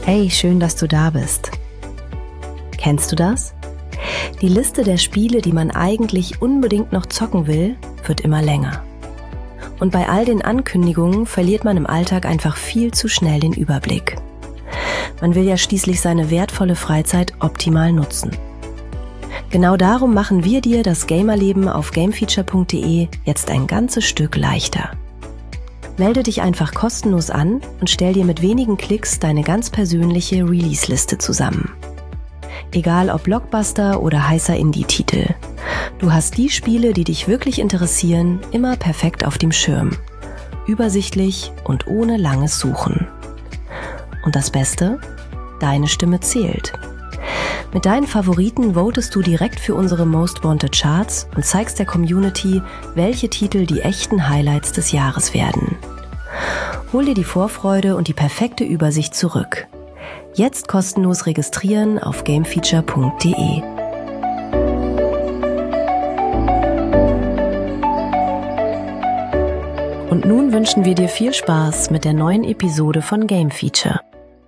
Hey, schön, dass du da bist. Kennst du das? Die Liste der Spiele, die man eigentlich unbedingt noch zocken will, wird immer länger. Und bei all den Ankündigungen verliert man im Alltag einfach viel zu schnell den Überblick. Man will ja schließlich seine wertvolle Freizeit optimal nutzen. Genau darum machen wir dir das Gamerleben auf gamefeature.de jetzt ein ganzes Stück leichter. Melde dich einfach kostenlos an und stell dir mit wenigen Klicks deine ganz persönliche Release-Liste zusammen. Egal ob Blockbuster oder heißer Indie-Titel. Du hast die Spiele, die dich wirklich interessieren, immer perfekt auf dem Schirm. Übersichtlich und ohne langes Suchen. Und das Beste? Deine Stimme zählt. Mit deinen Favoriten votest du direkt für unsere Most Wanted Charts und zeigst der Community, welche Titel die echten Highlights des Jahres werden. Hol dir die Vorfreude und die perfekte Übersicht zurück. Jetzt kostenlos registrieren auf gamefeature.de. Und nun wünschen wir dir viel Spaß mit der neuen Episode von Game Feature.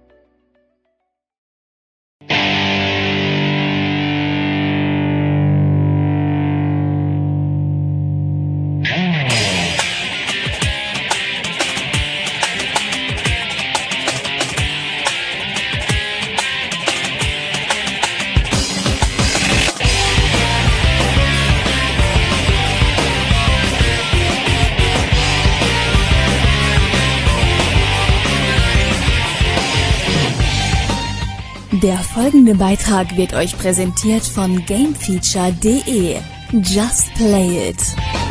Der folgende Beitrag wird euch präsentiert von gamefeature.de. Just play it!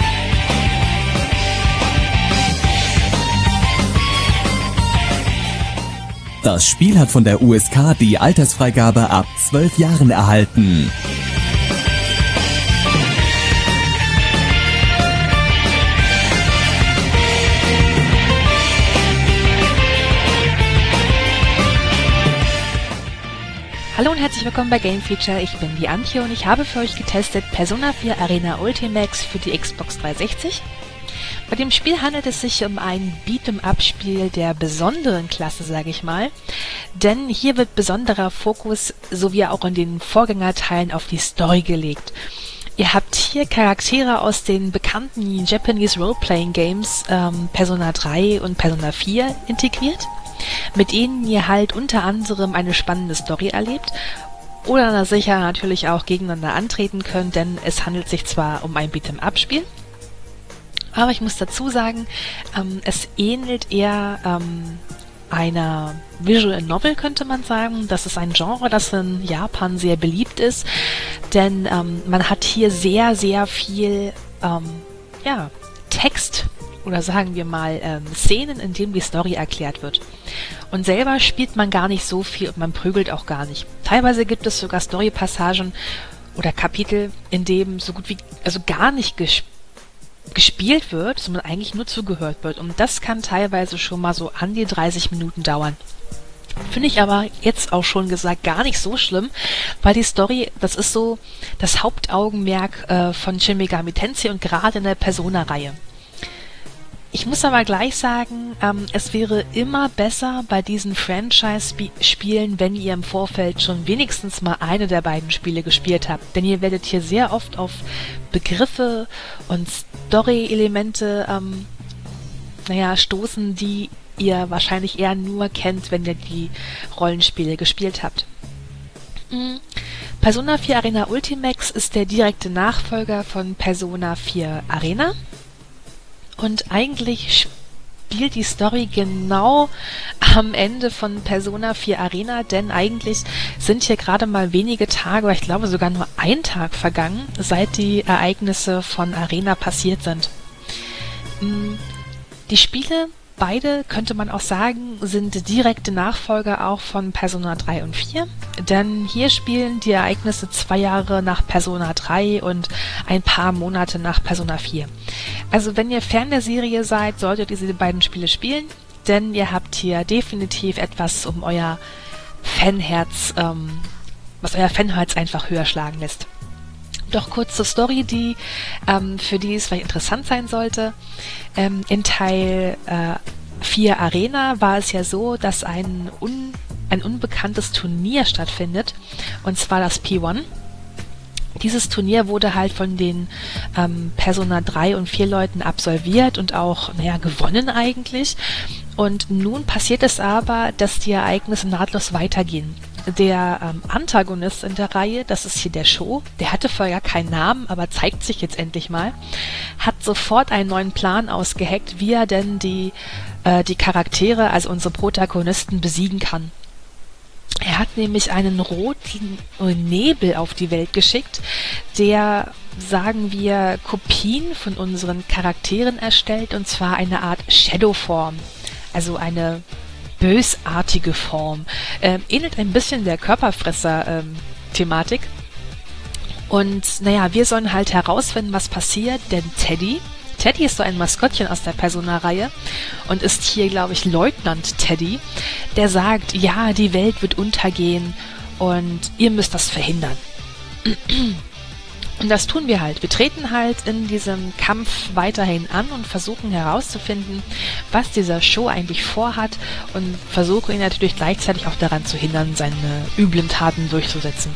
Das Spiel hat von der USK die Altersfreigabe ab 12 Jahren erhalten. Hallo und herzlich willkommen bei Game Feature, ich bin die Antje und ich habe für euch getestet Persona 4 Arena Ultimax für die Xbox 360. Bei dem Spiel handelt es sich um ein Beat'em-up-Spiel der besonderen Klasse, sage ich mal, denn hier wird besonderer Fokus, so wie auch in den Vorgängerteilen, auf die Story gelegt. Ihr habt hier Charaktere aus den bekannten Japanese Role-Playing Games Persona 3 und Persona 4 integriert, mit denen ihr halt unter anderem eine spannende Story erlebt oder sicher natürlich auch gegeneinander antreten könnt, denn es handelt sich zwar um ein Beat'em-up-Spiel, aber ich muss dazu sagen, es ähnelt eher einer Visual Novel, könnte man sagen. Das ist ein Genre, das in Japan sehr beliebt ist, denn man hat hier sehr, sehr viel Text oder sagen wir mal Szenen, in denen die Story erklärt wird. Und selber spielt man gar nicht so viel und man prügelt auch gar nicht. Teilweise gibt es sogar Story-Passagen oder Kapitel, in dem so gut wie gar nicht gespielt wird, sondern eigentlich nur zugehört wird. Und das kann teilweise schon mal so an die 30 Minuten dauern. Finde ich aber jetzt auch schon gesagt gar nicht so schlimm, weil die Story, das ist so das Hauptaugenmerk von Shin Megami Tensei und gerade in der Persona-Reihe. Ich muss aber gleich sagen, es wäre immer besser bei diesen Franchise-Spielen, wenn ihr im Vorfeld schon wenigstens mal eine der beiden Spiele gespielt habt. Denn ihr werdet hier sehr oft auf Begriffe und Story-Elemente stoßen, die ihr wahrscheinlich eher nur kennt, wenn ihr die Rollenspiele gespielt habt. Persona 4 Arena Ultimax ist der direkte Nachfolger von Persona 4 Arena. Und eigentlich spielt die Story genau am Ende von Persona 4 Arena, denn eigentlich sind hier gerade mal wenige Tage, oder ich glaube sogar nur ein Tag vergangen, seit die Ereignisse von Arena passiert sind. Die Spiele, beide, könnte man auch sagen, sind direkte Nachfolger auch von Persona 3 und 4, denn hier spielen die Ereignisse 2 Jahre nach Persona 3 und ein paar Monate nach Persona 4. Also wenn ihr Fan der Serie seid, solltet ihr diese beiden Spiele spielen, denn ihr habt hier definitiv etwas, um euer Fanherz, was euer Fanherz einfach höher schlagen lässt. Doch kurz zur Story, für die es vielleicht interessant sein sollte. In Teil 4 Arena war es ja so, dass ein ein unbekanntes Turnier stattfindet, und zwar das P1. Dieses Turnier wurde halt von den Persona 3 und 4 Leuten absolviert und auch, gewonnen eigentlich. Und nun passiert es aber, dass die Ereignisse nahtlos weitergehen. Der Antagonist in der Reihe, das ist hier der Sho, der hatte vorher keinen Namen, aber zeigt sich jetzt endlich mal, hat sofort einen neuen Plan ausgeheckt, wie er denn die Charaktere, also unsere Protagonisten, besiegen kann. Er hat nämlich einen roten Nebel auf die Welt geschickt, der, sagen wir, Kopien von unseren Charakteren erstellt, und zwar eine Art Shadow-Form, also eine bösartige Form. Ähnelt ein bisschen der Körperfresser-Thematik. Und wir sollen halt herausfinden, was passiert, denn Teddy ist so ein Maskottchen aus der Persona-Reihe und ist hier, glaube ich, Leutnant Teddy, der sagt, ja, die Welt wird untergehen und ihr müsst das verhindern. Und das tun wir halt. Wir treten halt in diesem Kampf weiterhin an und versuchen herauszufinden, was dieser Sho eigentlich vorhat, und versuchen ihn natürlich gleichzeitig auch daran zu hindern, seine üblen Taten durchzusetzen.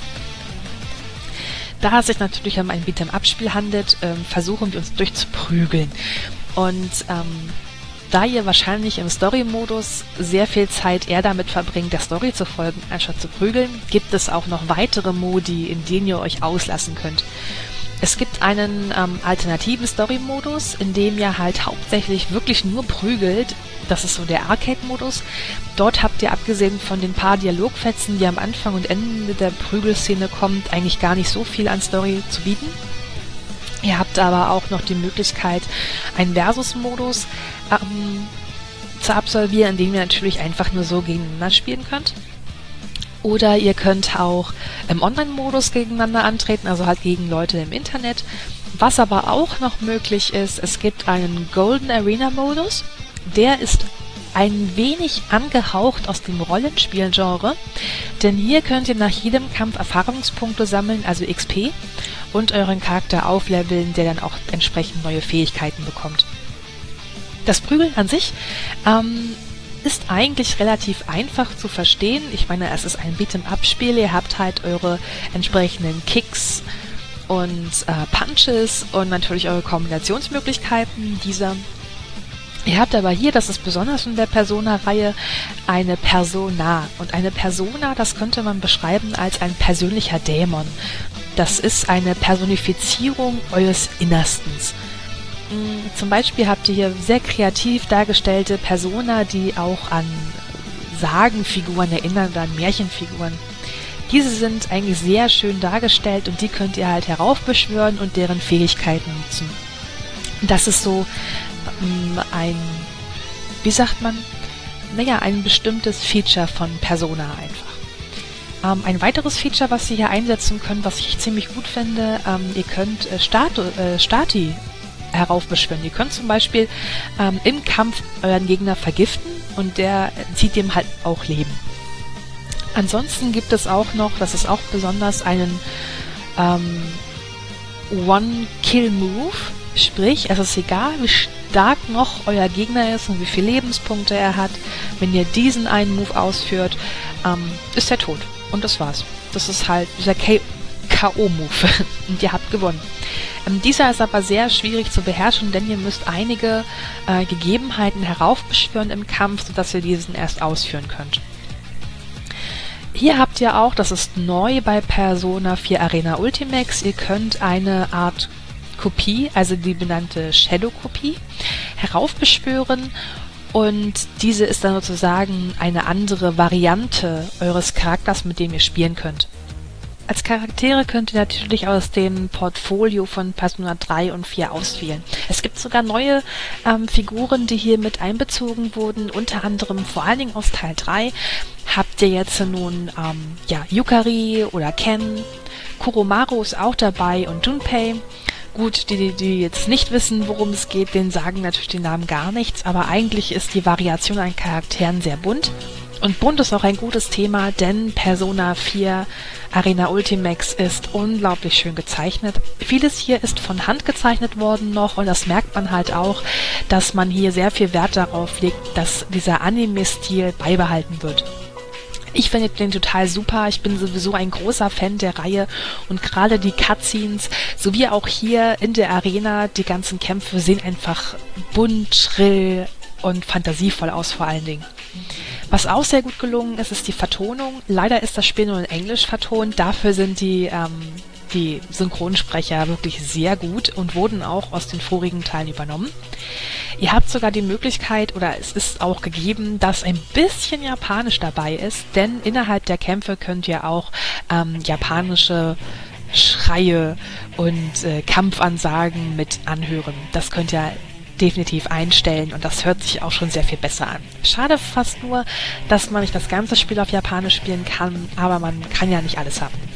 Da es sich natürlich um ein Beat'em-up-Spiel handelt, versuchen wir uns durchzuprügeln. Und da ihr wahrscheinlich im Story-Modus sehr viel Zeit eher damit verbringt, der Story zu folgen, anstatt zu prügeln, gibt es auch noch weitere Modi, in denen ihr euch auslassen könnt. Es gibt einen alternativen Story-Modus, in dem ihr halt hauptsächlich wirklich nur prügelt. Das ist so der Arcade-Modus. Dort habt ihr, abgesehen von den paar Dialogfetzen, die am Anfang und Ende der Prügelszene kommt, eigentlich gar nicht so viel an Story zu bieten. Ihr habt aber auch noch die Möglichkeit, einen Versus-Modus zu absolvieren, in dem ihr natürlich einfach nur so gegeneinander spielen könnt. Oder ihr könnt auch im Online-Modus gegeneinander antreten, also halt gegen Leute im Internet. Was aber auch noch möglich ist, es gibt einen Golden Arena-Modus. Der ist ein wenig angehaucht aus dem Rollenspiel-Genre, denn hier könnt ihr nach jedem Kampf Erfahrungspunkte sammeln, also XP, und euren Charakter aufleveln, der dann auch entsprechend neue Fähigkeiten bekommt. Das Prügeln an sich ist eigentlich relativ einfach zu verstehen. Ich meine, es ist ein Beat'em-up-Spiel, ihr habt halt eure entsprechenden Kicks und Punches und natürlich eure Kombinationsmöglichkeiten dieser. Ihr habt aber hier, das ist besonders in der Persona-Reihe, eine Persona. Und eine Persona, das könnte man beschreiben als ein persönlicher Dämon. Das ist eine Personifizierung eures Innerstens. Zum Beispiel habt ihr hier sehr kreativ dargestellte Persona, die auch an Sagenfiguren erinnern oder an Märchenfiguren. Diese sind eigentlich sehr schön dargestellt und die könnt ihr halt heraufbeschwören und deren Fähigkeiten nutzen. Das ist so ein bestimmtes Feature von Persona einfach. Ein weiteres Feature, was ihr hier einsetzen könnt, was ich ziemlich gut finde, ihr könnt Stati heraufbeschwören. Ihr könnt zum Beispiel im Kampf euren Gegner vergiften und der zieht dem halt auch Leben. Ansonsten gibt es auch noch, das ist auch besonders, einen One-Kill-Move. Sprich, es ist egal, wie stark noch euer Gegner ist und wie viele Lebenspunkte er hat. Wenn ihr diesen einen Move ausführt, ist er tot. Und das war's. Das ist halt dieser K.O.-Move. Und ihr habt gewonnen. Dieser ist aber sehr schwierig zu beherrschen, denn ihr müsst einige Gegebenheiten heraufbeschwören im Kampf, sodass ihr diesen erst ausführen könnt. Hier habt ihr auch, das ist neu bei Persona 4 Arena Ultimax, ihr könnt eine Art Kopie, also die benannte Shadow-Kopie, heraufbeschwören, und diese ist dann sozusagen eine andere Variante eures Charakters, mit dem ihr spielen könnt. Als Charaktere könnt ihr natürlich aus dem Portfolio von Persona 3 und 4 auswählen. Es gibt sogar neue Figuren, die hier mit einbezogen wurden, unter anderem vor allen Dingen aus Teil 3 habt ihr jetzt nun Yukari oder Ken, Kuromaru ist auch dabei und Junpei. Gut, die jetzt nicht wissen, worum es geht, denen sagen natürlich die Namen gar nichts, aber eigentlich ist die Variation an Charakteren sehr bunt. Und bunt ist auch ein gutes Thema, denn Persona 4 Arena Ultimax ist unglaublich schön gezeichnet. Vieles hier ist von Hand gezeichnet worden noch, und das merkt man halt auch, dass man hier sehr viel Wert darauf legt, dass dieser Anime-Stil beibehalten wird. Ich finde den total super. Ich bin sowieso ein großer Fan der Reihe und gerade die Cutscenes, sowie auch hier in der Arena, die ganzen Kämpfe sehen einfach bunt, schrill und fantasievoll aus vor allen Dingen. Was auch sehr gut gelungen ist, ist die Vertonung. Leider ist das Spiel nur in Englisch vertont. Dafür sind die Synchronsprecher wirklich sehr gut und wurden auch aus den vorigen Teilen übernommen. Ihr habt sogar die Möglichkeit, oder es ist auch gegeben, dass ein bisschen Japanisch dabei ist, denn innerhalb der Kämpfe könnt ihr auch japanische Schreie und Kampfansagen mit anhören. Das könnt ihr definitiv einstellen und das hört sich auch schon sehr viel besser an. Schade fast nur, dass man nicht das ganze Spiel auf Japanisch spielen kann, aber man kann ja nicht alles haben.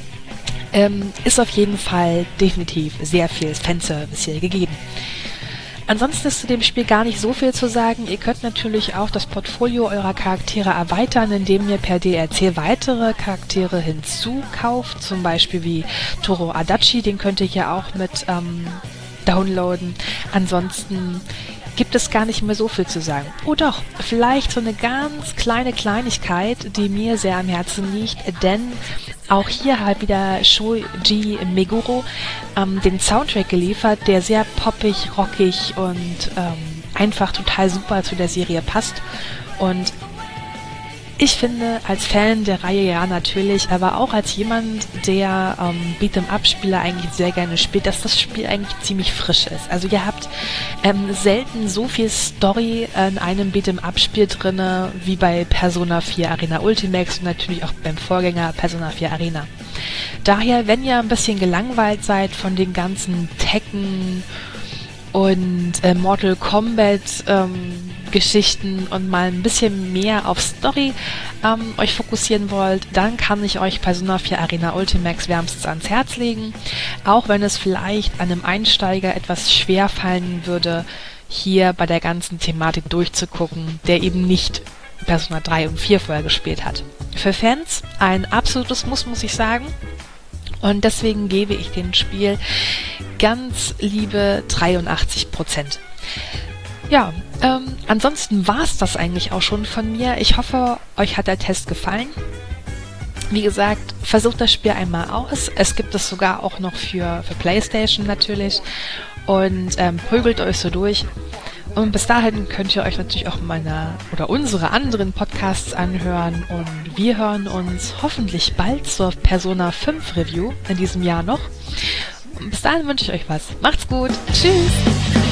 Ist auf jeden Fall definitiv sehr viel Fanservice hier gegeben. Ansonsten ist zu dem Spiel gar nicht so viel zu sagen. Ihr könnt natürlich auch das Portfolio eurer Charaktere erweitern, indem ihr per DLC weitere Charaktere hinzukauft, zum Beispiel wie Toro Adachi, den könnt ihr hier auch mit downloaden. Ansonsten gibt es gar nicht mehr so viel zu sagen. Oh doch, vielleicht so eine ganz kleine Kleinigkeit, die mir sehr am Herzen liegt, denn auch hier hat wieder Shoji Meguro den Soundtrack geliefert, der sehr poppig, rockig und einfach total super zu der Serie passt. Und ich finde, als Fan der Reihe ja natürlich, aber auch als jemand, der Beat'em-up-Spiele eigentlich sehr gerne spielt, dass das Spiel eigentlich ziemlich frisch ist. Also ihr habt selten so viel Story in einem Beat'em-up-Spiel drinne wie bei Persona 4 Arena Ultimax und natürlich auch beim Vorgänger Persona 4 Arena. Daher, wenn ihr ein bisschen gelangweilt seid von den ganzen Tekken und Mortal Kombat Geschichten und mal ein bisschen mehr auf Story euch fokussieren wollt, dann kann ich euch Persona 4 Arena Ultimax wärmstens ans Herz legen. Auch wenn es vielleicht einem Einsteiger etwas schwer fallen würde, hier bei der ganzen Thematik durchzugucken, der eben nicht Persona 3 und 4 vorher gespielt hat. Für Fans ein absolutes Muss ich sagen. Und deswegen gebe ich dem Spiel ganz liebe 83%. Ja, ansonsten war es das eigentlich auch schon von mir. Ich hoffe, euch hat der Test gefallen. Wie gesagt, versucht das Spiel einmal aus. Es gibt es sogar auch noch für PlayStation natürlich. Und prügelt euch so durch. Und bis dahin könnt ihr euch natürlich auch meine oder unsere anderen Podcasts anhören. Und wir hören uns hoffentlich bald zur Persona 5 Review in diesem Jahr noch. Und bis dahin wünsche ich euch was. Macht's gut. Tschüss.